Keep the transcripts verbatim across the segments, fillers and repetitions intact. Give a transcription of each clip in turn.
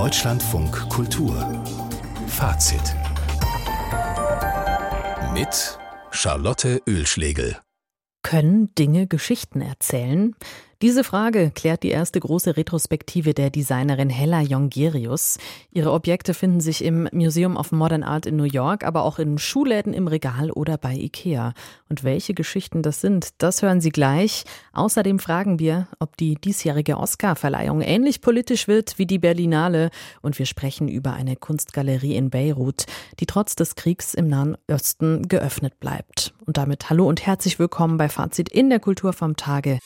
Deutschlandfunk Kultur Fazit mit Charlotte Oehlschlegel. Können Dinge Geschichten erzählen? Diese Frage klärt die erste große Retrospektive der Designerin Hella Jongerius. Ihre Objekte finden sich im Museum of Modern Art in New York, aber auch in Schuhläden im Regal oder bei Ikea. Und welche Geschichten das sind, das hören Sie gleich. Außerdem fragen wir, ob die diesjährige Oscar-Verleihung ähnlich politisch wird wie die Berlinale. Und wir sprechen über eine Kunstgalerie in Beirut, die trotz des Kriegs im Nahen Osten geöffnet bleibt. Und damit hallo und herzlich willkommen bei Fazit in der Kultur vom Tage.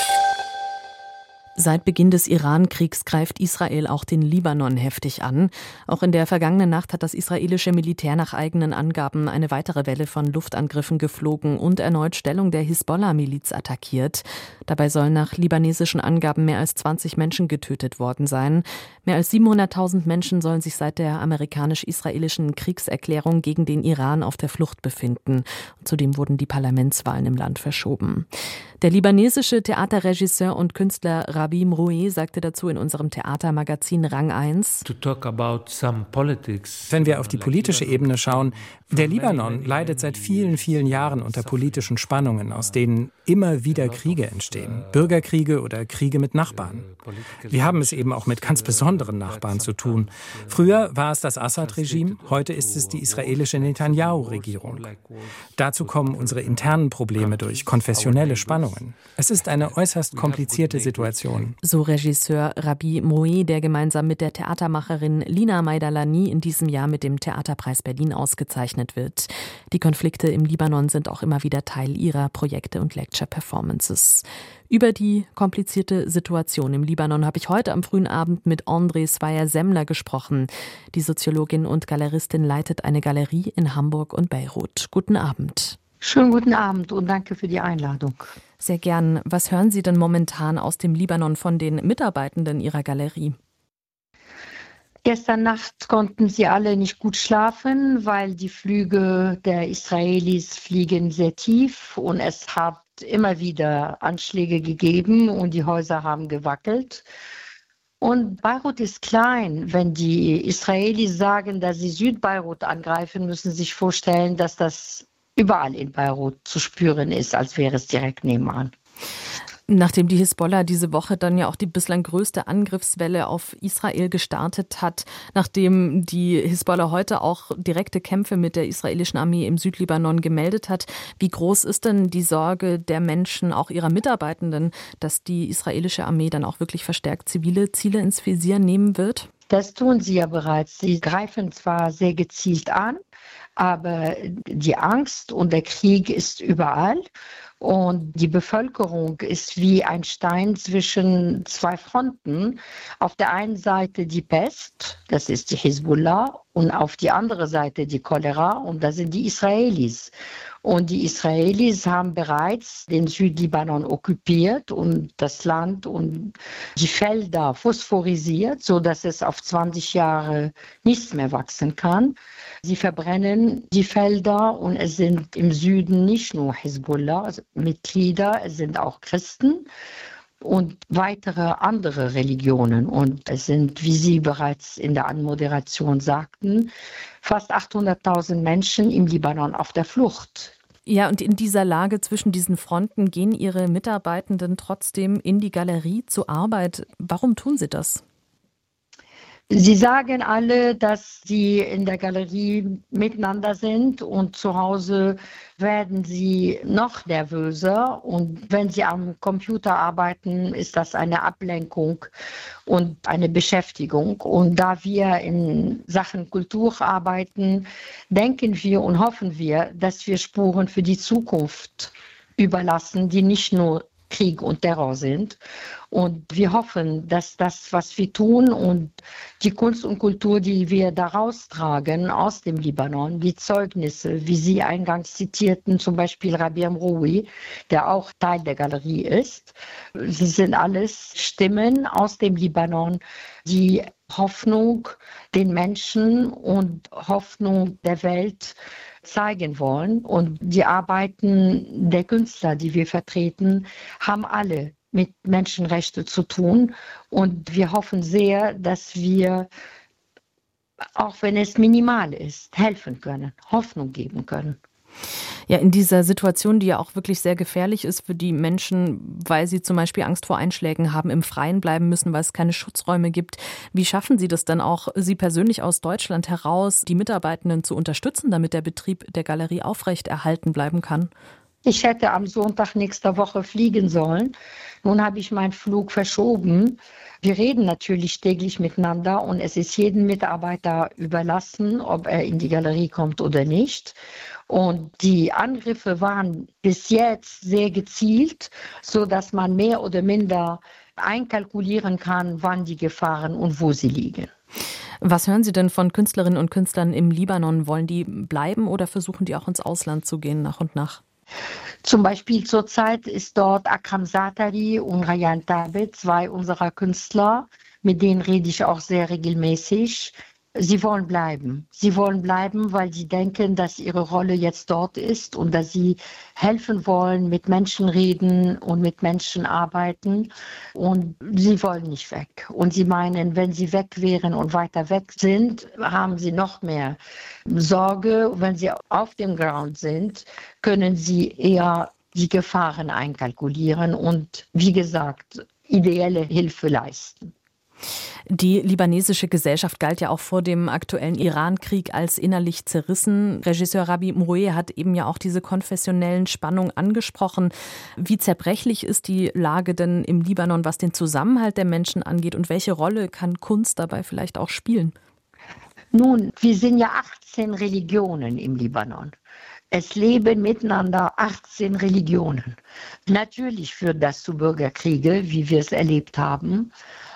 Seit Beginn des Iran-Kriegs greift Israel auch den Libanon heftig an. Auch in der vergangenen Nacht hat das israelische Militär nach eigenen Angaben eine weitere Welle von Luftangriffen geflogen und erneut Stellung der Hisbollah-Miliz attackiert. Dabei sollen nach libanesischen Angaben mehr als zwanzig Menschen getötet worden sein. Mehr als siebenhunderttausend Menschen sollen sich seit der amerikanisch-israelischen Kriegserklärung gegen den Iran auf der Flucht befinden. Und zudem wurden die Parlamentswahlen im Land verschoben. Der libanesische Theaterregisseur und Künstler Rabih Mroué sagte dazu in unserem Theatermagazin Rang eins: Wenn wir auf die politische Ebene schauen, der Libanon leidet seit vielen, vielen Jahren unter politischen Spannungen, aus denen immer wieder Kriege entstehen. Bürgerkriege oder Kriege mit Nachbarn. Wir haben es eben auch mit ganz besonderen Nachbarn zu tun. Früher war es das Assad-Regime, heute ist es die israelische Netanyahu-Regierung. Dazu kommen unsere internen Probleme durch konfessionelle Spannungen. Es ist eine äußerst komplizierte Situation. So Regisseur Rabih Mroué, der gemeinsam mit der Theatermacherin Lina Majdalani in diesem Jahr mit dem Theaterpreis Berlin ausgezeichnet wird. Die Konflikte im Libanon sind auch immer wieder Teil ihrer Projekte und Lecture-Performances. Über die komplizierte Situation im Libanon habe ich heute am frühen Abend mit André Sweyer-Semmler gesprochen. Die Soziologin und Galeristin leitet eine Galerie in Hamburg und Beirut. Guten Abend. Schönen guten Abend und danke für die Einladung. Sehr gern. Was hören Sie denn momentan aus dem Libanon von den Mitarbeitenden Ihrer Galerie? Gestern Nacht konnten sie alle nicht gut schlafen, weil die Flüge der Israelis fliegen sehr tief und es hat immer wieder Anschläge gegeben und die Häuser haben gewackelt. Und Beirut ist klein. Wenn die Israelis sagen, dass sie Südbeirut angreifen, müssen sie sich vorstellen, dass das überall in Beirut zu spüren ist, als wäre es direkt nebenan. Nachdem die Hisbollah diese Woche dann ja auch die bislang größte Angriffswelle auf Israel gestartet hat, nachdem die Hisbollah heute auch direkte Kämpfe mit der israelischen Armee im Südlibanon gemeldet hat, wie groß ist denn die Sorge der Menschen, auch ihrer Mitarbeitenden, dass die israelische Armee dann auch wirklich verstärkt zivile Ziele ins Visier nehmen wird? Das tun sie ja bereits. Sie greifen zwar sehr gezielt an, aber die Angst und der Krieg ist überall. Und die Bevölkerung ist wie ein Stein zwischen zwei Fronten. Auf der einen Seite die Pest, das ist die Hisbollah, und auf die andere Seite die Cholera, und das sind die Israelis. Und die Israelis haben bereits den Südlibanon okkupiert und das Land und die Felder phosphorisiert, sodass es auf zwanzig Jahre nichts mehr wachsen kann. Sie verbrennen die Felder und es sind im Süden nicht nur Hisbollah-Mitglieder, es sind auch Christen und weitere andere Religionen. Und es sind, wie Sie bereits in der Anmoderation sagten, fast achthunderttausend Menschen im Libanon auf der Flucht. Ja, und in dieser Lage zwischen diesen Fronten gehen Ihre Mitarbeitenden trotzdem in die Galerie zur Arbeit. Warum tun Sie das? Sie sagen alle, dass sie in der Galerie miteinander sind und zu Hause werden sie noch nervöser. Und wenn sie am Computer arbeiten, ist das eine Ablenkung und eine Beschäftigung. Und da wir in Sachen Kultur arbeiten, denken wir und hoffen wir, dass wir Spuren für die Zukunft überlassen, die nicht nur Krieg und Terror sind. Und wir hoffen, dass das, was wir tun und die Kunst und Kultur, die wir daraus tragen aus dem Libanon, die Zeugnisse, wie Sie eingangs zitierten, zum Beispiel Rabih Mroué, der auch Teil der Galerie ist, sie sind alles Stimmen aus dem Libanon, die Hoffnung den Menschen und Hoffnung der Welt zeigen wollen. Und die Arbeiten der Künstler, die wir vertreten, haben alle mit Menschenrechten zu tun. Und wir hoffen sehr, dass wir, auch wenn es minimal ist, helfen können, Hoffnung geben können. Ja, in dieser Situation, die ja auch wirklich sehr gefährlich ist für die Menschen, weil sie zum Beispiel Angst vor Einschlägen haben, im Freien bleiben müssen, weil es keine Schutzräume gibt. Wie schaffen Sie das dann auch, Sie persönlich aus Deutschland heraus, die Mitarbeitenden zu unterstützen, damit der Betrieb der Galerie aufrechterhalten bleiben kann? Ich hätte am Sonntag nächster Woche fliegen sollen. Nun habe ich meinen Flug verschoben. Wir reden natürlich täglich miteinander und es ist jedem Mitarbeiter überlassen, ob er in die Galerie kommt oder nicht. Und die Angriffe waren bis jetzt sehr gezielt, sodass man mehr oder minder einkalkulieren kann, wann die Gefahren und wo sie liegen. Was hören Sie denn von Künstlerinnen und Künstlern im Libanon? Wollen die bleiben oder versuchen die auch ins Ausland zu gehen nach und nach? Zum Beispiel zurzeit ist dort Akram Satari und Rayan Tabe, zwei unserer Künstler, mit denen rede ich auch sehr regelmäßig. Sie wollen bleiben. Sie wollen bleiben, weil sie denken, dass ihre Rolle jetzt dort ist und dass sie helfen wollen, mit Menschen reden und mit Menschen arbeiten. Und sie wollen nicht weg. Und sie meinen, wenn sie weg wären und weiter weg sind, haben sie noch mehr Sorge. Wenn sie auf dem Ground sind, können sie eher die Gefahren einkalkulieren und, wie gesagt, ideelle Hilfe leisten. Die libanesische Gesellschaft galt ja auch vor dem aktuellen Iran-Krieg als innerlich zerrissen. Regisseur Rabi Mroué hat eben ja auch diese konfessionellen Spannungen angesprochen. Wie zerbrechlich ist die Lage denn im Libanon, was den Zusammenhalt der Menschen angeht? Und welche Rolle kann Kunst dabei vielleicht auch spielen? Nun, wir sind ja achtzehn Religionen im Libanon. Es leben miteinander achtzehn Religionen. Natürlich führt das zu Bürgerkriegen, wie wir es erlebt haben.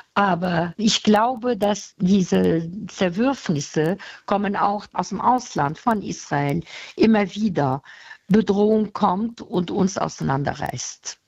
Aber ich glaube, dass diese Zerwürfnisse kommen auch aus dem Ausland, von Israel, immer wieder. Bedrohung kommt und uns auseinanderreißt.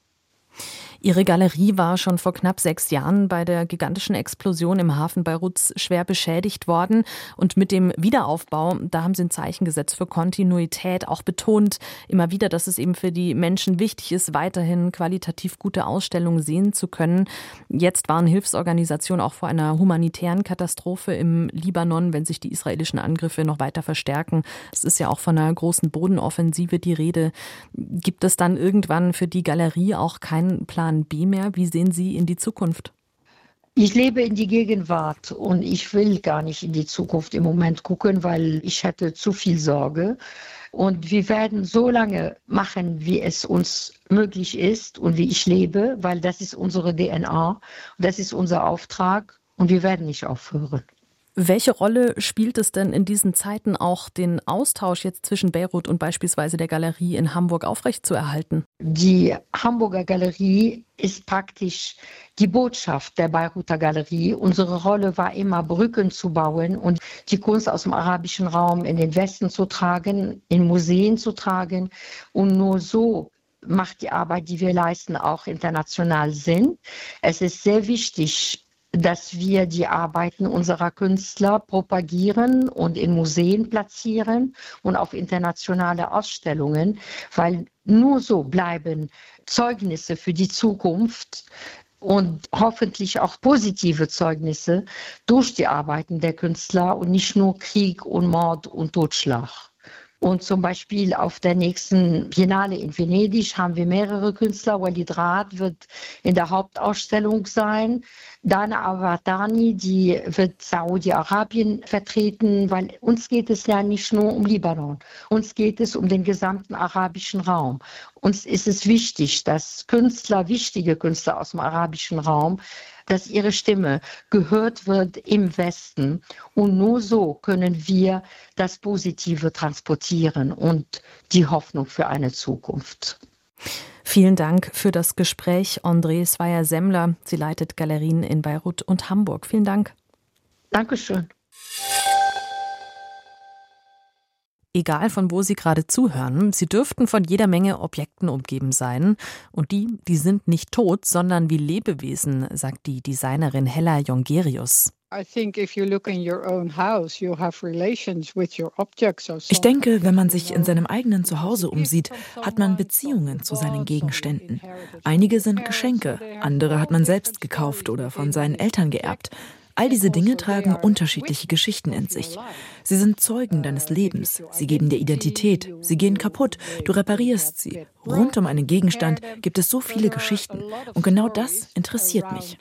Ihre Galerie war schon vor knapp sechs Jahren bei der gigantischen Explosion im Hafen Beiruts schwer beschädigt worden. Und mit dem Wiederaufbau, da haben Sie ein Zeichen gesetzt für Kontinuität, auch betont immer wieder, dass es eben für die Menschen wichtig ist, weiterhin qualitativ gute Ausstellungen sehen zu können. Jetzt waren Hilfsorganisationen auch vor einer humanitären Katastrophe im Libanon, wenn sich die israelischen Angriffe noch weiter verstärken. Es ist ja auch von einer großen Bodenoffensive die Rede. Gibt es dann irgendwann für die Galerie auch keinen Plan B mehr? Wie sehen Sie in die Zukunft? Ich lebe in die Gegenwart und ich will gar nicht in die Zukunft im Moment gucken, weil ich hätte zu viel Sorge. Und wir werden so lange machen, wie es uns möglich ist und wie ich lebe, weil das ist unsere D N A und das ist unser Auftrag und wir werden nicht aufhören. Welche Rolle spielt es denn in diesen Zeiten auch, den Austausch jetzt zwischen Beirut und beispielsweise der Galerie in Hamburg aufrechtzuerhalten? Die Hamburger Galerie ist praktisch die Botschaft der Beiruter Galerie. Unsere Rolle war immer, Brücken zu bauen und die Kunst aus dem arabischen Raum in den Westen zu tragen, in Museen zu tragen. Und nur so macht die Arbeit, die wir leisten, auch international Sinn. Es ist sehr wichtig, dass wir die Arbeiten unserer Künstler propagieren und in Museen platzieren und auf internationale Ausstellungen, weil nur so bleiben Zeugnisse für die Zukunft und hoffentlich auch positive Zeugnisse durch die Arbeiten der Künstler und nicht nur Krieg und Mord und Totschlag. Und zum Beispiel auf der nächsten Biennale in Venedig haben wir mehrere Künstler. Walid Raad wird in der Hauptausstellung sein. Dana Avatani, die wird Saudi-Arabien vertreten, weil uns geht es ja nicht nur um Libanon. Uns geht es um den gesamten arabischen Raum. Uns ist es wichtig, dass Künstler, wichtige Künstler aus dem arabischen Raum, dass ihre Stimme gehört wird im Westen. Und nur so können wir das Positive transportieren und die Hoffnung für eine Zukunft. Vielen Dank für das Gespräch, André Sweyer-Semmler. Sie leitet Galerien in Beirut und Hamburg. Vielen Dank. Dankeschön. Egal von wo Sie gerade zuhören, Sie dürften von jeder Menge Objekten umgeben sein. Und die, die sind nicht tot, sondern wie Lebewesen, sagt die Designerin Hella Jongerius. Ich denke, wenn man sich in seinem eigenen Zuhause umsieht, hat man Beziehungen zu seinen Gegenständen. Einige sind Geschenke, andere hat man selbst gekauft oder von seinen Eltern geerbt. All diese Dinge tragen unterschiedliche Geschichten in sich. Sie sind Zeugen deines Lebens, sie geben dir Identität, sie gehen kaputt, du reparierst sie. Rund um einen Gegenstand gibt es so viele Geschichten und genau das interessiert mich.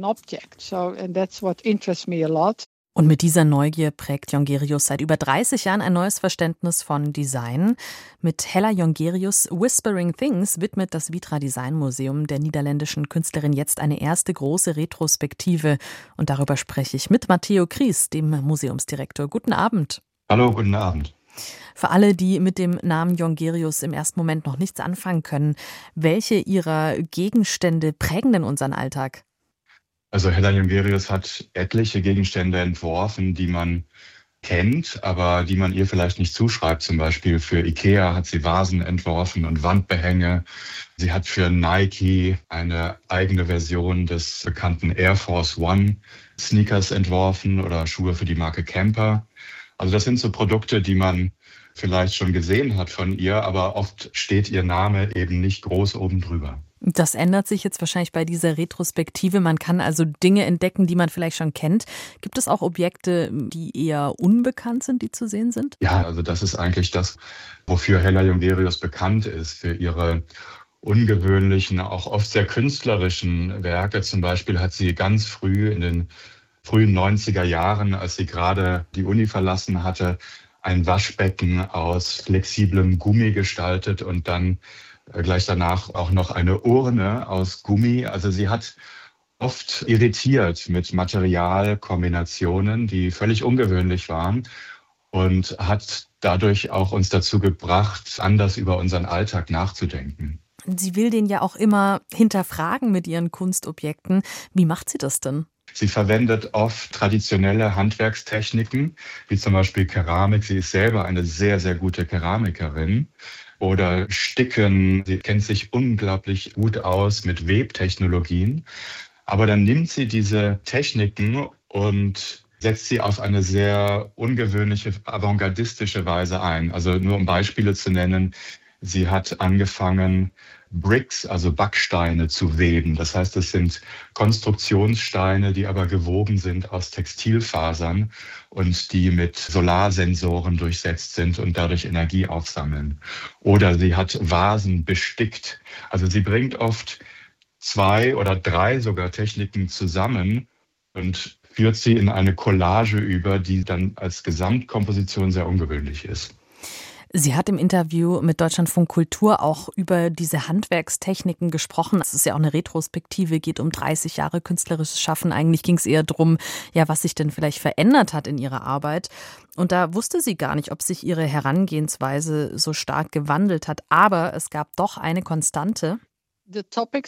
Und mit dieser Neugier prägt Jongerius seit über dreißig Jahren ein neues Verständnis von Design. Mit Hella Jongerius' Whispering Things widmet das Vitra Design Museum der niederländischen Künstlerin jetzt eine erste große Retrospektive. Und darüber spreche ich mit Matteo Kries, dem Museumsdirektor. Guten Abend. Hallo, guten Abend. Für alle, die mit dem Namen Jongerius im ersten Moment noch nichts anfangen können, welche ihrer Gegenstände prägen denn unseren Alltag? Also Hella Jongerius hat etliche Gegenstände entworfen, die man kennt, aber die man ihr vielleicht nicht zuschreibt. Zum Beispiel für Ikea hat sie Vasen entworfen und Wandbehänge. Sie hat für Nike eine eigene Version des bekannten Air Force One Sneakers entworfen oder Schuhe für die Marke Camper. Also das sind so Produkte, die man vielleicht schon gesehen hat von ihr, aber oft steht ihr Name eben nicht groß oben drüber. Das ändert sich jetzt wahrscheinlich bei dieser Retrospektive. Man kann also Dinge entdecken, die man vielleicht schon kennt. Gibt es auch Objekte, die eher unbekannt sind, die zu sehen sind? Ja, also das ist eigentlich das, wofür Hella Jongerius bekannt ist, für ihre ungewöhnlichen, auch oft sehr künstlerischen Werke. Zum Beispiel hat sie ganz früh in den frühen neunziger Jahren, als sie gerade die Uni verlassen hatte, ein Waschbecken aus flexiblem Gummi gestaltet und dann gleich danach auch noch eine Urne aus Gummi. Also sie hat oft irritiert mit Materialkombinationen, die völlig ungewöhnlich waren und hat dadurch auch uns dazu gebracht, anders über unseren Alltag nachzudenken. Sie will den ja auch immer hinterfragen mit ihren Kunstobjekten. Wie macht sie das denn? Sie verwendet oft traditionelle Handwerkstechniken, wie zum Beispiel Keramik. Sie ist selber eine sehr, sehr gute Keramikerin. Oder Sticken. Sie kennt sich unglaublich gut aus mit Webtechnologien. Aber dann nimmt sie diese Techniken und setzt sie auf eine sehr ungewöhnliche, avantgardistische Weise ein. Also nur um Beispiele zu nennen, sie hat angefangen, Bricks, also Backsteine, zu weben. Das heißt, es sind Konstruktionssteine, die aber gewoben sind aus Textilfasern und die mit Solarsensoren durchsetzt sind und dadurch Energie aufsammeln. Oder sie hat Vasen bestickt. Also sie bringt oft zwei oder drei sogar Techniken zusammen und führt sie in eine Collage über, die dann als Gesamtkomposition sehr ungewöhnlich ist. Sie hat im Interview mit Deutschlandfunk Kultur auch über diese Handwerkstechniken gesprochen. Es ist ja auch eine Retrospektive, geht um dreißig Jahre künstlerisches Schaffen. Eigentlich ging es eher darum, ja, was sich denn vielleicht verändert hat in ihrer Arbeit. Und da wusste sie gar nicht, ob sich ihre Herangehensweise so stark gewandelt hat. Aber es gab doch eine Konstante. Die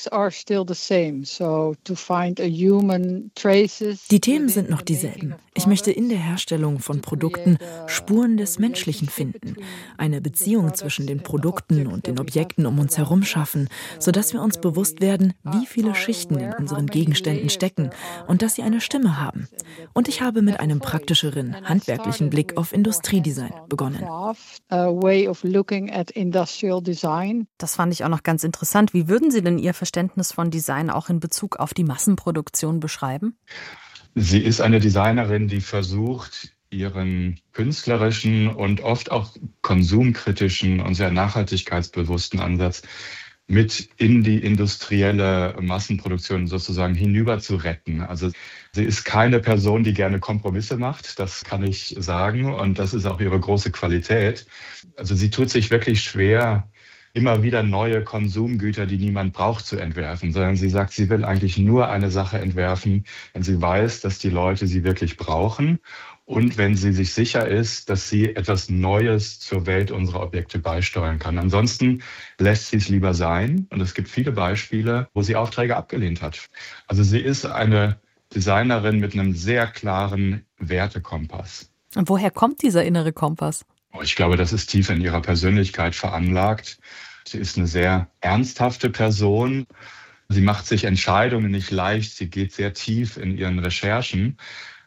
Themen sind noch dieselben. Ich möchte in der Herstellung von Produkten Spuren des Menschlichen finden, eine Beziehung zwischen den Produkten und den Objekten um uns herum schaffen, sodass wir uns bewusst werden, wie viele Schichten in unseren Gegenständen stecken und dass sie eine Stimme haben. Und ich habe mit einem praktischeren, handwerklichen Blick auf Industriedesign begonnen. Das fand ich auch noch ganz interessant. Wie würden Sie denn Ihr Verständnis von Design auch in Bezug auf die Massenproduktion beschreiben? Sie ist eine Designerin, die versucht, ihren künstlerischen und oft auch konsumkritischen und sehr nachhaltigkeitsbewussten Ansatz mit in die industrielle Massenproduktion sozusagen hinüber zu retten. Also sie ist keine Person, die gerne Kompromisse macht, das kann ich sagen, und das ist auch ihre große Qualität. Also sie tut sich wirklich schwer, immer wieder neue Konsumgüter, die niemand braucht, zu entwerfen, sondern sie sagt, sie will eigentlich nur eine Sache entwerfen, wenn sie weiß, dass die Leute sie wirklich brauchen und wenn sie sich sicher ist, dass sie etwas Neues zur Welt unserer Objekte beisteuern kann. Ansonsten lässt sie es lieber sein und es gibt viele Beispiele, wo sie Aufträge abgelehnt hat. Also sie ist eine Designerin mit einem sehr klaren Wertekompass. Und woher kommt dieser innere Kompass? Ich glaube, das ist tief in ihrer Persönlichkeit veranlagt. Sie ist eine sehr ernsthafte Person. Sie macht sich Entscheidungen nicht leicht. Sie geht sehr tief in ihren Recherchen.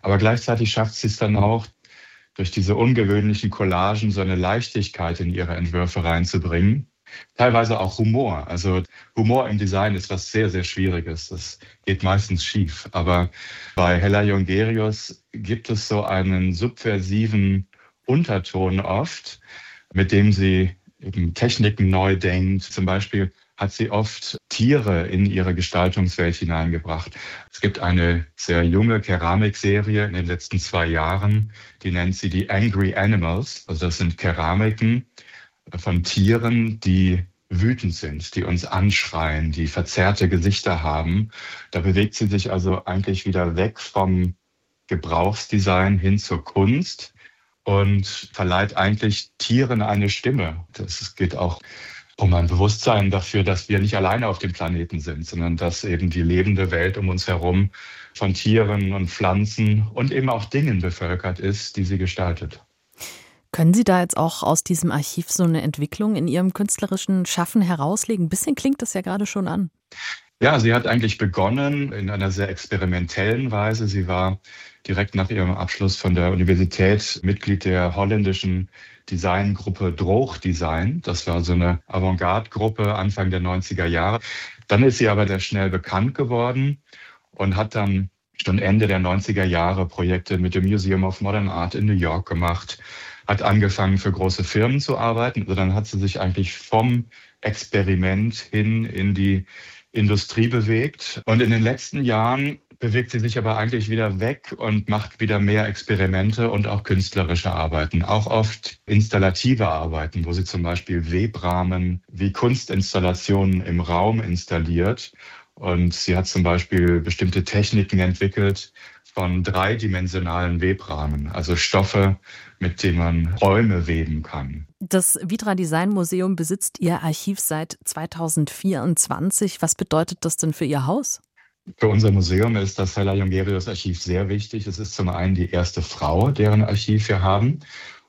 Aber gleichzeitig schafft sie es dann auch, durch diese ungewöhnlichen Collagen so eine Leichtigkeit in ihre Entwürfe reinzubringen. Teilweise auch Humor. Also Humor im Design ist was sehr, sehr Schwieriges. Das geht meistens schief. Aber bei Hella Jongerius gibt es so einen subversiven Unterton oft, mit dem sie eben Techniken neu denkt. Zum Beispiel hat sie oft Tiere in ihre Gestaltungswelt hineingebracht. Es gibt eine sehr junge Keramikserie in den letzten zwei Jahren, die nennt sie die Angry Animals. Also das sind Keramiken von Tieren, die wütend sind, die uns anschreien, die verzerrte Gesichter haben. Da bewegt sie sich also eigentlich wieder weg vom Gebrauchsdesign hin zur Kunst und verleiht eigentlich Tieren eine Stimme. Das geht auch um ein Bewusstsein dafür, dass wir nicht alleine auf dem Planeten sind, sondern dass eben die lebende Welt um uns herum von Tieren und Pflanzen und eben auch Dingen bevölkert ist, die sie gestaltet. Können Sie da jetzt auch aus diesem Archiv so eine Entwicklung in Ihrem künstlerischen Schaffen herauslegen? Ein bisschen klingt das ja gerade schon an. Ja, sie hat eigentlich begonnen in einer sehr experimentellen Weise. Sie war direkt nach ihrem Abschluss von der Universität Mitglied der holländischen Designgruppe Droog Design. Das war so eine Avantgarde-Gruppe Anfang der neunziger Jahre. Dann ist sie aber sehr schnell bekannt geworden und hat dann schon Ende der neunziger Jahre Projekte mit dem Museum of Modern Art in New York gemacht, hat angefangen für große Firmen zu arbeiten. Also dann hat sie sich eigentlich vom Experiment hin in die Industrie bewegt. Und in den letzten Jahren bewegt sie sich aber eigentlich wieder weg und macht wieder mehr Experimente und auch künstlerische Arbeiten, auch oft installative Arbeiten, wo sie zum Beispiel Webrahmen wie Kunstinstallationen im Raum installiert. Und sie hat zum Beispiel bestimmte Techniken entwickelt von dreidimensionalen Webrahmen, also Stoffe, mit denen man Räume weben kann. Das Vitra Design Museum besitzt Ihr Archiv seit zweitausendvierundzwanzig. Was bedeutet das denn für Ihr Haus? Für unser Museum ist das Hella Jongerius Archiv sehr wichtig. Es ist zum einen die erste Frau, deren Archiv wir haben.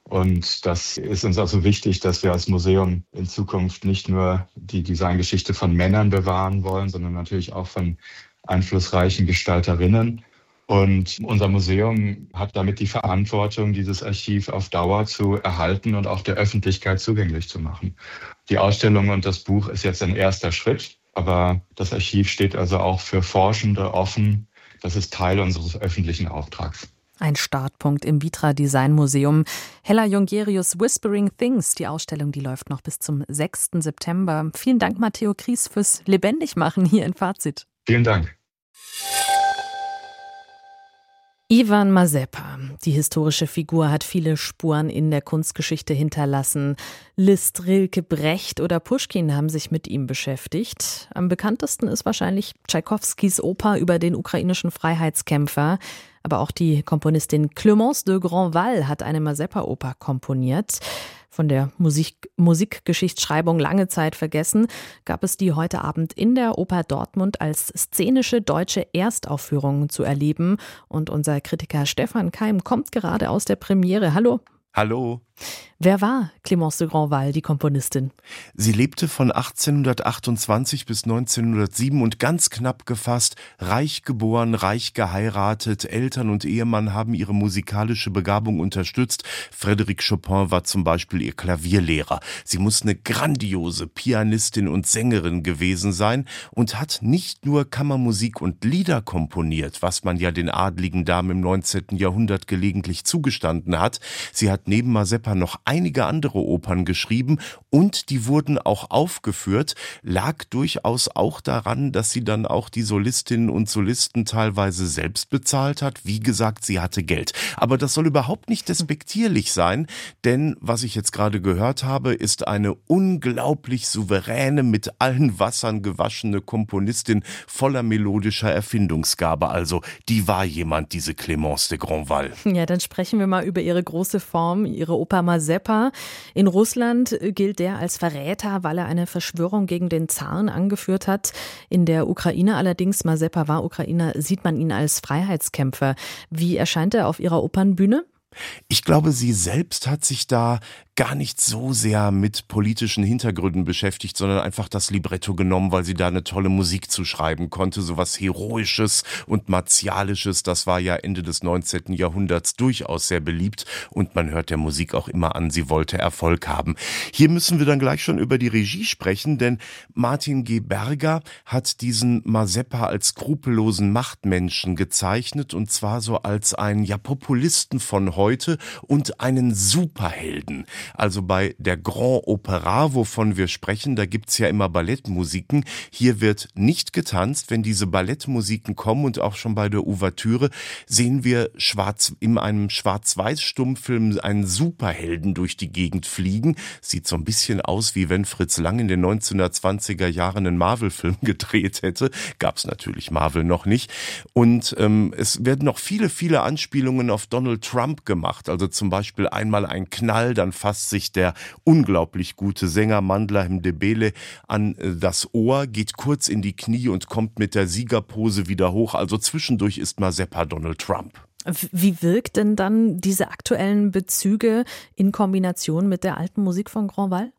Und das ist uns auch so wichtig, dass wir als Museum in Zukunft nicht nur die Designgeschichte von Männern bewahren wollen, sondern natürlich auch von einflussreichen Gestalterinnen. Und unser Museum hat damit die Verantwortung, dieses Archiv auf Dauer zu erhalten und auch der Öffentlichkeit zugänglich zu machen. Die Ausstellung und das Buch ist jetzt ein erster Schritt, aber das Archiv steht also auch für Forschende offen. Das ist Teil unseres öffentlichen Auftrags. Ein Startpunkt im Vitra Design Museum. Hella Jongerius Whispering Things. Die Ausstellung, die läuft noch bis zum sechsten September. Vielen Dank, Matteo Kries, fürs Lebendigmachen hier in Fazit. Vielen Dank. Ivan Mazepa, die historische Figur, hat viele Spuren in der Kunstgeschichte hinterlassen. Liszt, Rilke, Brecht oder Puschkin haben sich mit ihm beschäftigt. Am bekanntesten ist wahrscheinlich Tschaikowskis Oper über den ukrainischen Freiheitskämpfer. Aber auch die Komponistin Clémence de Grandval hat eine Mazepa-Oper komponiert. Von der Musik- Musikgeschichtsschreibung lange Zeit vergessen, gab es die heute Abend in der Oper Dortmund als szenische deutsche Erstaufführung zu erleben. Und unser Kritiker Stefan Keim kommt gerade aus der Premiere. Hallo. Hallo. Wer war Clémence de Grandval, die Komponistin? Sie lebte von achtzehnhundertachtundzwanzig bis neunzehnhundertsieben und ganz knapp gefasst, reich geboren, reich geheiratet. Eltern und Ehemann haben ihre musikalische Begabung unterstützt. Frédéric Chopin war zum Beispiel ihr Klavierlehrer. Sie muss eine grandiose Pianistin und Sängerin gewesen sein und hat nicht nur Kammermusik und Lieder komponiert, was man ja den adligen Damen im neunzehnten Jahrhundert gelegentlich zugestanden hat. Sie hat neben Mazepa noch einige andere Opern geschrieben und die wurden auch aufgeführt, lag durchaus auch daran, dass sie dann auch die Solistinnen und Solisten teilweise selbst bezahlt hat. Wie gesagt, sie hatte Geld. Aber das soll überhaupt nicht despektierlich sein, denn was ich jetzt gerade gehört habe, ist eine unglaublich souveräne, mit allen Wassern gewaschene Komponistin voller melodischer Erfindungsgabe. Also die war jemand, diese Clémence de Grandval. Ja, dann sprechen wir mal über ihre große Form, ihre Oper Mazepa. In Russland gilt der als Verräter, weil er eine Verschwörung gegen den Zaren angeführt hat. In der Ukraine allerdings, Mazepa war Ukrainer, sieht man ihn als Freiheitskämpfer. Wie erscheint er auf ihrer Opernbühne? Ich glaube, sie selbst hat sich da gar nicht so sehr mit politischen Hintergründen beschäftigt, sondern einfach das Libretto genommen, weil sie da eine tolle Musik zu schreiben konnte, sowas Heroisches und Martialisches. Das war ja Ende des neunzehnten Jahrhunderts durchaus sehr beliebt und man hört der Musik auch immer an, sie wollte Erfolg haben. Hier müssen wir dann gleich schon über die Regie sprechen, denn Martin G. Berger hat diesen Mazeppa als skrupellosen Machtmenschen gezeichnet und zwar so als einen ja, Populisten von heute und einen Superhelden. Also bei der Grand Opera, wovon wir sprechen, da gibt's ja immer Ballettmusiken. Hier wird nicht getanzt. Wenn diese Ballettmusiken kommen und auch schon bei der Ouvertüre sehen wir schwarz in einem Schwarz-Weiß-Stummfilm einen Superhelden durch die Gegend fliegen. Sieht so ein bisschen aus, wie wenn Fritz Lang in den neunzehnhundertzwanziger Jahren einen Marvel-Film gedreht hätte. Gab's natürlich Marvel noch nicht. Und ähm, es werden noch viele, viele Anspielungen auf Donald Trump gemacht. Also zum Beispiel einmal ein Knall, dann fasst sich der unglaublich gute Sänger Mandla Mdebele an das Ohr, geht kurz in die Knie und kommt mit der Siegerpose wieder hoch. Also zwischendurch ist Mazeppa Donald Trump. Wie wirkt denn dann diese aktuellen Bezüge in Kombination mit der alten Musik von Grandval?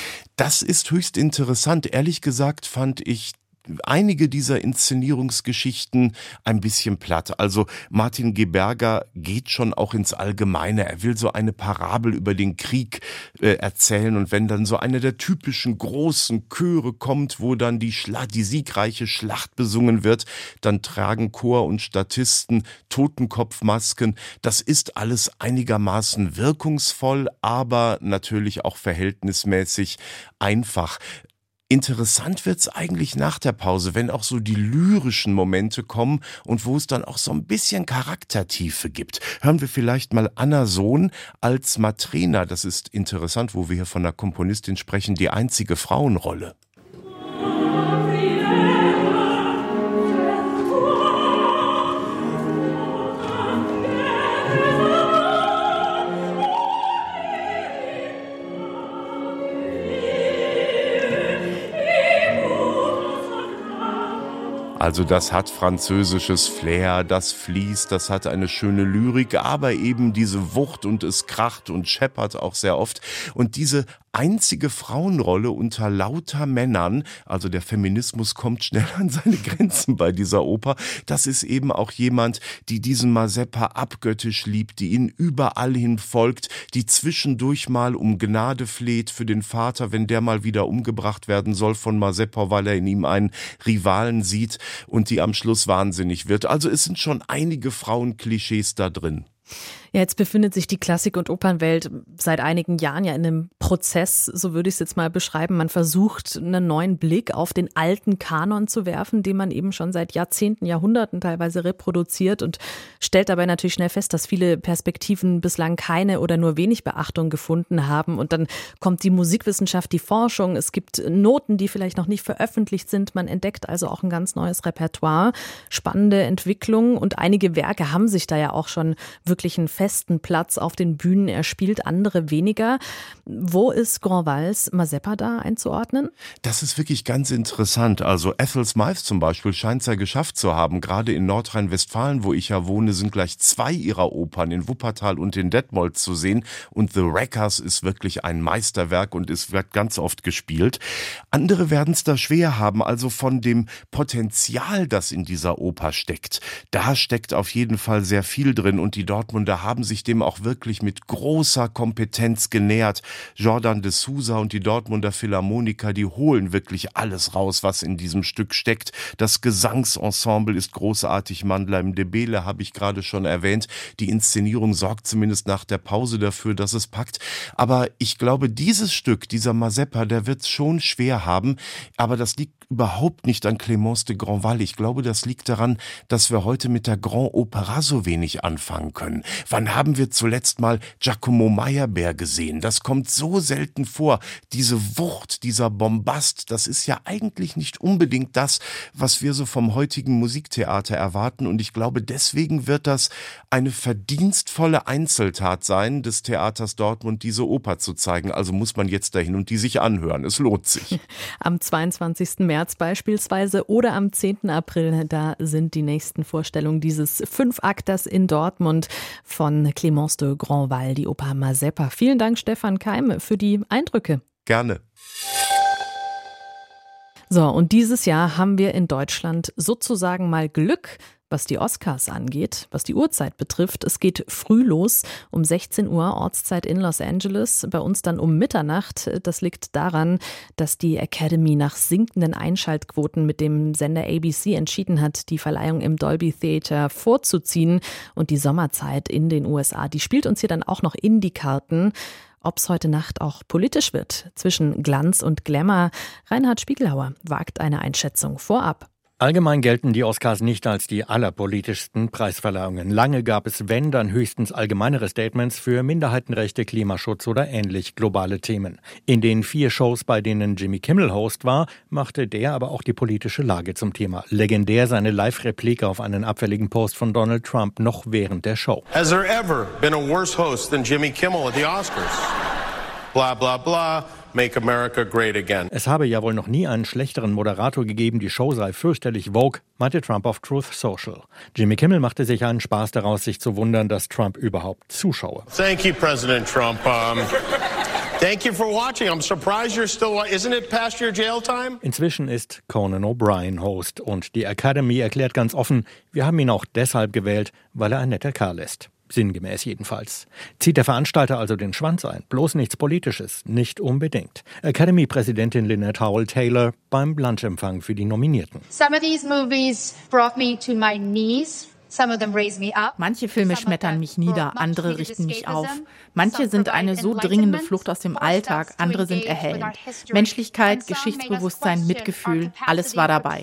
Das ist höchst interessant. Ehrlich gesagt fand ich einige dieser Inszenierungsgeschichten ein bisschen platt. Also Martin G. Berger geht schon auch ins Allgemeine. Er will so eine Parabel über den Krieg äh, erzählen und wenn dann so eine der typischen großen Chöre kommt, wo dann die, Schla- die siegreiche Schlacht besungen wird, dann tragen Chor und Statisten Totenkopfmasken. Das ist alles einigermaßen wirkungsvoll, aber natürlich auch verhältnismäßig einfach. Interessant wird's eigentlich nach der Pause, wenn auch so die lyrischen Momente kommen und wo es dann auch so ein bisschen Charaktertiefe gibt. Hören wir vielleicht mal Anna Sohn als Matrena. Das ist interessant, wo wir hier von der Komponistin sprechen, die einzige Frauenrolle. Also das hat französisches Flair, das fließt, das hat eine schöne Lyrik, aber eben diese Wucht und es kracht und scheppert auch sehr oft. Und diese einzige Frauenrolle unter lauter Männern, also der Feminismus kommt schnell an seine Grenzen bei dieser Oper, das ist eben auch jemand, die diesen Mazeppa abgöttisch liebt, die ihn überall hin folgt, die zwischendurch mal um Gnade fleht für den Vater, wenn der mal wieder umgebracht werden soll von Mazeppa, weil er in ihm einen Rivalen sieht und die am Schluss wahnsinnig wird. Also es sind schon einige Frauenklischees da drin. Ja, jetzt befindet sich die Klassik- und Opernwelt seit einigen Jahren ja in einem Prozess, so würde ich es jetzt mal beschreiben. Man versucht, einen neuen Blick auf den alten Kanon zu werfen, den man eben schon seit Jahrzehnten, Jahrhunderten teilweise reproduziert und stellt dabei natürlich schnell fest, dass viele Perspektiven bislang keine oder nur wenig Beachtung gefunden haben. Und dann kommt die Musikwissenschaft, die Forschung, es gibt Noten, die vielleicht noch nicht veröffentlicht sind. Man entdeckt also auch ein ganz neues Repertoire, spannende Entwicklungen und einige Werke haben sich da ja auch schon wirklich einen festen Platz auf den Bühnen erspielt, andere weniger. Wo ist Grandvals Mazeppa da einzuordnen? Das ist wirklich ganz interessant. Also Ethel Smyth zum Beispiel scheint es ja geschafft zu haben. Gerade in Nordrhein-Westfalen, wo ich ja wohne, sind gleich zwei ihrer Opern in Wuppertal und in Detmold zu sehen. Und The Wreckers ist wirklich ein Meisterwerk und es wird ganz oft gespielt. Andere werden es da schwer haben. Also von dem Potenzial, das in dieser Oper steckt, da steckt auf jeden Fall sehr viel drin. Und die Dortmunder haben sich dem auch wirklich mit großer Kompetenz genähert. Jordan de Souza und die Dortmunder Philharmoniker, die holen wirklich alles raus, was in diesem Stück steckt. Das Gesangsensemble ist großartig. Mandla Mdebele habe ich gerade schon erwähnt. Die Inszenierung sorgt zumindest nach der Pause dafür, dass es packt. Aber ich glaube, dieses Stück, dieser Mazeppa, der wird es schon schwer haben. Aber das liegt überhaupt nicht an Clémence de Grandval. Ich glaube, das liegt daran, dass wir heute mit der Grand Opera so wenig anfangen können. Wann haben wir zuletzt mal Giacomo Meyerbeer gesehen? Das kommt so selten vor. Diese Wucht, dieser Bombast, das ist ja eigentlich nicht unbedingt das, was wir so vom heutigen Musiktheater erwarten. Und ich glaube, deswegen wird das eine verdienstvolle Einzeltat sein, des Theaters Dortmund diese Oper zu zeigen. Also muss man jetzt dahin und die sich anhören. Es lohnt sich. Am zweiundzwanzigsten März beispielsweise oder am zehnten April, da sind die nächsten Vorstellungen dieses Fünfakters in Dortmund von von Clémence de Grandval, die Oper Mazeppa. Vielen Dank, Stefan Keim, für die Eindrücke. Gerne. So, und dieses Jahr haben wir in Deutschland sozusagen mal Glück, was die Oscars angeht, was die Uhrzeit betrifft. Es geht früh los, um sechzehn Uhr Ortszeit in Los Angeles, bei uns dann um Mitternacht. Das liegt daran, dass die Academy nach sinkenden Einschaltquoten mit dem Sender A B C entschieden hat, die Verleihung im Dolby Theater vorzuziehen. Und die Sommerzeit in den U S A, die spielt uns hier dann auch noch in die Karten. Ob es heute Nacht auch politisch wird, zwischen Glanz und Glamour. Reinhard Spiegelhauer wagt eine Einschätzung vorab. Allgemein gelten die Oscars nicht als die allerpolitischsten Preisverleihungen. Lange gab es, wenn, dann höchstens allgemeinere Statements für Minderheitenrechte, Klimaschutz oder ähnlich globale Themen. In den vier Shows, bei denen Jimmy Kimmel Host war, machte der aber auch die politische Lage zum Thema. Legendär seine Live-Replika auf einen abfälligen Post von Donald Trump noch während der Show. Has there ever been a worse host than Jimmy Kimmel at the Oscars? Bla bla bla. Make America great again. Es habe ja wohl noch nie einen schlechteren Moderator gegeben, die Show sei fürchterlich woke, meinte Trump auf Truth Social. Jimmy Kimmel machte sich einen Spaß daraus, sich zu wundern, dass Trump überhaupt zuschaue. Thank you, President Trump. Um, thank you for watching. I'm surprised you're still... Isn't it past your jail time? Inzwischen ist Conan O'Brien Host und die Academy erklärt ganz offen, wir haben ihn auch deshalb gewählt, weil er ein netter Kerl ist. Sinngemäß jedenfalls. Zieht der Veranstalter also den Schwanz ein? Bloß nichts Politisches? Nicht unbedingt. Academy-Präsidentin Lynette Howell-Taylor beim Lunchempfang für die Nominierten. Some of these movies brought me to my knees. Manche Filme schmettern mich nieder, andere richten mich auf. Manche sind eine so dringende Flucht aus dem Alltag, andere sind erhellend. Menschlichkeit, Geschichtsbewusstsein, Mitgefühl, alles war dabei.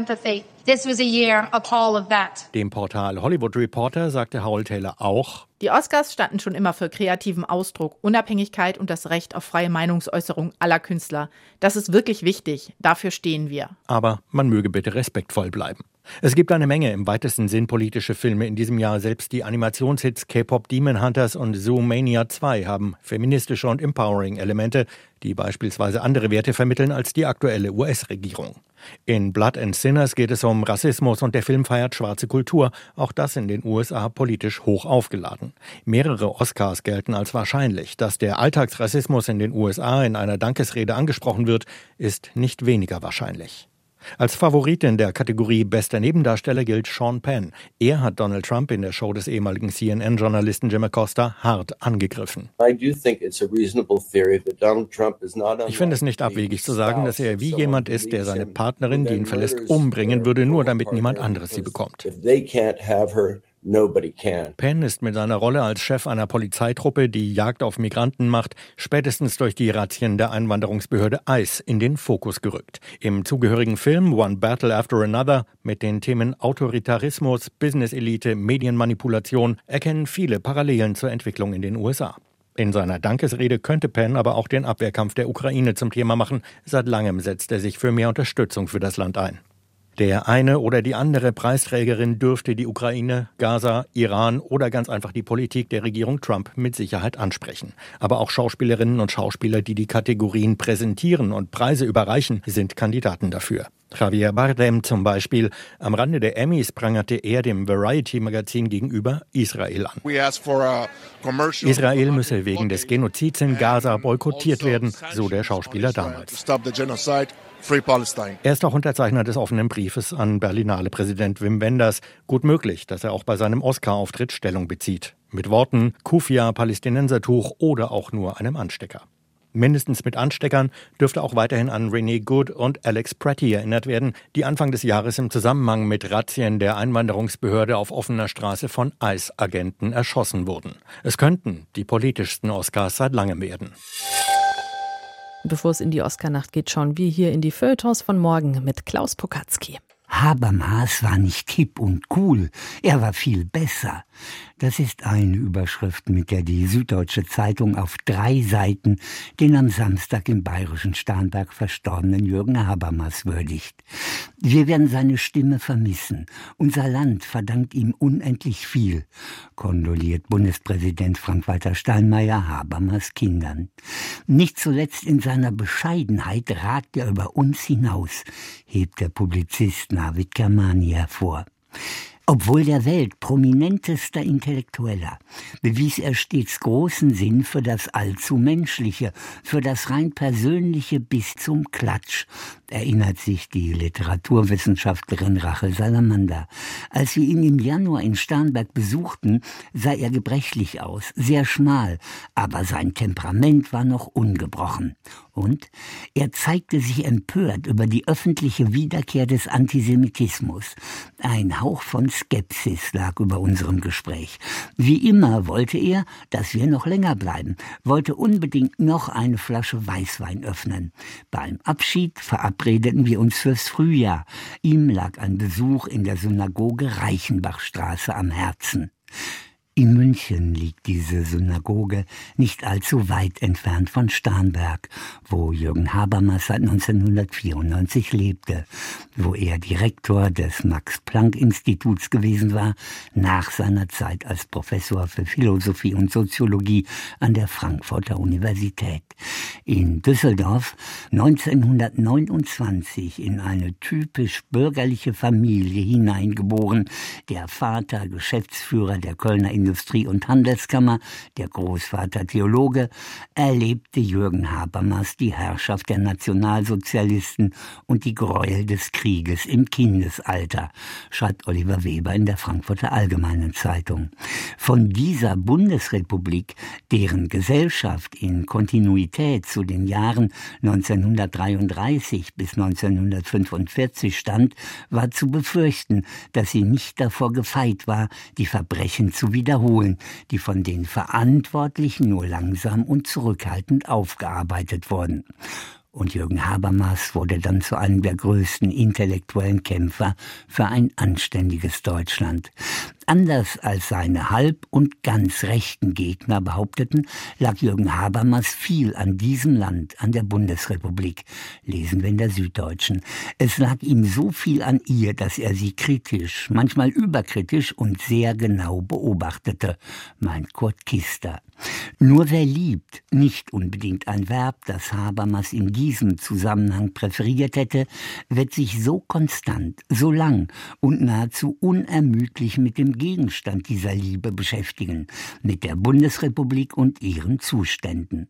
Dem Portal Hollywood Reporter sagte Howell-Taylor auch: Die Oscars standen schon immer für kreativen Ausdruck, Unabhängigkeit und das Recht auf freie Meinungsäußerung aller Künstler. Das ist wirklich wichtig, dafür stehen wir. Aber man möge bitte respektvoll bleiben. Es gibt eine Menge im weitesten Sinn politische Filme in diesem Jahr. Selbst die Animationshits K-Pop Demon Hunters und Zoomania zwei haben feministische und empowering Elemente, die beispielsweise andere Werte vermitteln als die aktuelle U S-Regierung. In Blood and Sinners geht es um Rassismus und der Film feiert schwarze Kultur, auch das in den U S A politisch hoch aufgeladen. Mehrere Oscars gelten als wahrscheinlich. Dass der Alltagsrassismus in den U S A in einer Dankesrede angesprochen wird, ist nicht weniger wahrscheinlich. Als Favorit in der Kategorie Bester Nebendarsteller gilt Sean Penn. Er hat Donald Trump in der Show des ehemaligen C N N-Journalisten Jim Acosta hart angegriffen. Ich finde es nicht abwegig zu sagen, dass er wie jemand ist, der seine Partnerin, die ihn verlässt, umbringen würde, nur damit niemand anderes sie bekommt. Nobody can. Penn ist mit seiner Rolle als Chef einer Polizeitruppe, die Jagd auf Migranten macht, spätestens durch die Razzien der Einwanderungsbehörde ICE in den Fokus gerückt. Im zugehörigen Film One Battle After Another mit den Themen Autoritarismus, Business-Elite, Medienmanipulation erkennen viele Parallelen zur Entwicklung in den U S A. In seiner Dankesrede könnte Penn aber auch den Abwehrkampf der Ukraine zum Thema machen. Seit langem setzt er sich für mehr Unterstützung für das Land ein. Der eine oder die andere Preisträgerin dürfte die Ukraine, Gaza, Iran oder ganz einfach die Politik der Regierung Trump mit Sicherheit ansprechen. Aber auch Schauspielerinnen und Schauspieler, die die Kategorien präsentieren und Preise überreichen, sind Kandidaten dafür. Javier Bardem zum Beispiel. Am Rande der Emmys prangerte er dem Variety-Magazin gegenüber Israel an. Israel müsse wegen des Genozids in Gaza boykottiert werden, so der Schauspieler damals. Er ist auch Unterzeichner des offenen Briefes an Berlinale-Präsident Wim Wenders. Gut möglich, dass er auch bei seinem Oscar-Auftritt Stellung bezieht. Mit Worten Kufia, Palästinensertuch oder auch nur einem Anstecker. Mindestens mit Ansteckern dürfte auch weiterhin an Renee Good und Alex Pretty erinnert werden, die Anfang des Jahres im Zusammenhang mit Razzien der Einwanderungsbehörde auf offener Straße von ICE-Agenten erschossen wurden. Es könnten die politischsten Oscars seit langem werden. Bevor es in die Oscarnacht geht, schauen wir hier in die Feuilletons von morgen mit Klaus Pokatzki. Habermas war nicht hip und cool, er war viel besser. Das ist eine Überschrift, mit der die Süddeutsche Zeitung auf drei Seiten den am Samstag im bayerischen Starnberg verstorbenen Jürgen Habermas würdigt. Wir werden seine Stimme vermissen. Unser Land verdankt ihm unendlich viel, kondoliert Bundespräsident Frank-Walter Steinmeier Habermas Kindern. Nicht zuletzt in seiner Bescheidenheit ragt er über uns hinaus, hebt der Publizist Navid Kermani hervor. Obwohl der Welt prominentester Intellektueller bewies er stets großen Sinn für das allzu Menschliche, für das rein Persönliche bis zum Klatsch, erinnert sich die Literaturwissenschaftlerin Rachel Salamander. Als wir ihn im Januar in Starnberg besuchten, sah er gebrechlich aus, sehr schmal, aber sein Temperament war noch ungebrochen. Und er zeigte sich empört über die öffentliche Wiederkehr des Antisemitismus. Ein Hauch von Skepsis lag über unserem Gespräch. Wie immer wollte er, dass wir noch länger bleiben, wollte unbedingt noch eine Flasche Weißwein öffnen. Beim Abschied verabredeten wir uns fürs Frühjahr. Ihm lag ein Besuch in der Synagoge Reichenbachstraße am Herzen. In München liegt diese Synagoge nicht allzu weit entfernt von Starnberg, wo Jürgen Habermas seit neunzehnhundertvierundneunzig lebte, wo er Direktor des Max-Planck-Instituts gewesen war, nach seiner Zeit als Professor für Philosophie und Soziologie an der Frankfurter Universität. In Düsseldorf neunzehnhundertneunundzwanzig in eine typisch bürgerliche Familie hineingeboren, der Vater Geschäftsführer der Kölner Industrie- und Handelskammer, der Großvater Theologe, erlebte Jürgen Habermas die Herrschaft der Nationalsozialisten und die Gräuel des Krieges im Kindesalter, schreibt Oliver Weber in der Frankfurter Allgemeinen Zeitung. Von dieser Bundesrepublik, deren Gesellschaft in Kontinuität zu den Jahren neunzehnhundertdreiunddreißig bis neunzehnhundertfünfundvierzig stand, war zu befürchten, dass sie nicht davor gefeit war, die Verbrechen zu wiederholen, die von den Verantwortlichen nur langsam und zurückhaltend aufgearbeitet wurden. Und Jürgen Habermas wurde dann zu einem der größten intellektuellen Kämpfer für ein anständiges Deutschland. Anders als seine halb- und ganz rechten Gegner behaupteten, lag Jürgen Habermas viel an diesem Land, an der Bundesrepublik, lesen wir in der Süddeutschen. Es lag ihm so viel an ihr, dass er sie kritisch, manchmal überkritisch und sehr genau beobachtete, meint Kurt Kister. Nur wer liebt, nicht unbedingt ein Verb, das Habermas in diesem Zusammenhang präferiert hätte, wird sich so konstant, so lang und nahezu unermüdlich mit dem Gegenstand dieser Liebe beschäftigen, mit der Bundesrepublik und ihren Zuständen.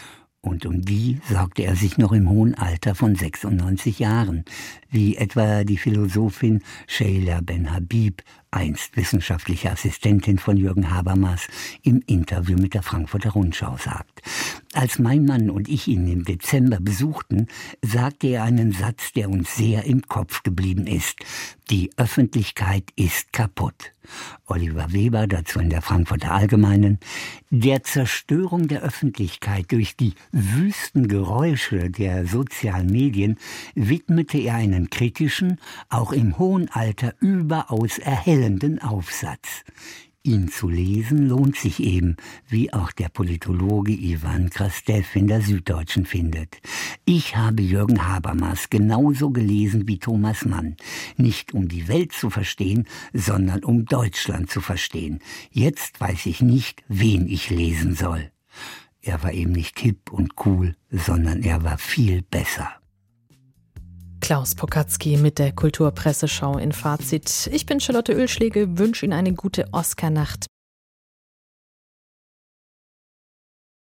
Und um die sorgte er sich noch im hohen Alter von sechsundneunzig Jahren, wie etwa die Philosophin Sheila Ben-Habib, einst wissenschaftliche Assistentin von Jürgen Habermas, im Interview mit der Frankfurter Rundschau sagt. Als mein Mann und ich ihn im Dezember besuchten, sagte er einen Satz, der uns sehr im Kopf geblieben ist. Die Öffentlichkeit ist kaputt. Oliver Weber dazu in der Frankfurter Allgemeinen. Der Zerstörung der Öffentlichkeit durch die wüsten Geräusche der sozialen Medien widmete er einen kritischen, auch im hohen Alter überaus erhellenden Aufsatz. Ihn zu lesen lohnt sich eben, wie auch der Politologe Ivan Krastev in der Süddeutschen findet. Ich habe Jürgen Habermas genauso gelesen wie Thomas Mann. Nicht um die Welt zu verstehen, sondern um Deutschland zu verstehen. Jetzt weiß ich nicht, wen ich lesen soll. Er war eben nicht hip und cool, sondern er war viel besser. Klaus Pokatzki mit der Kulturpresseschau in Fazit. Ich bin Charlotte Oehlschläge, wünsche Ihnen eine gute Oscarnacht.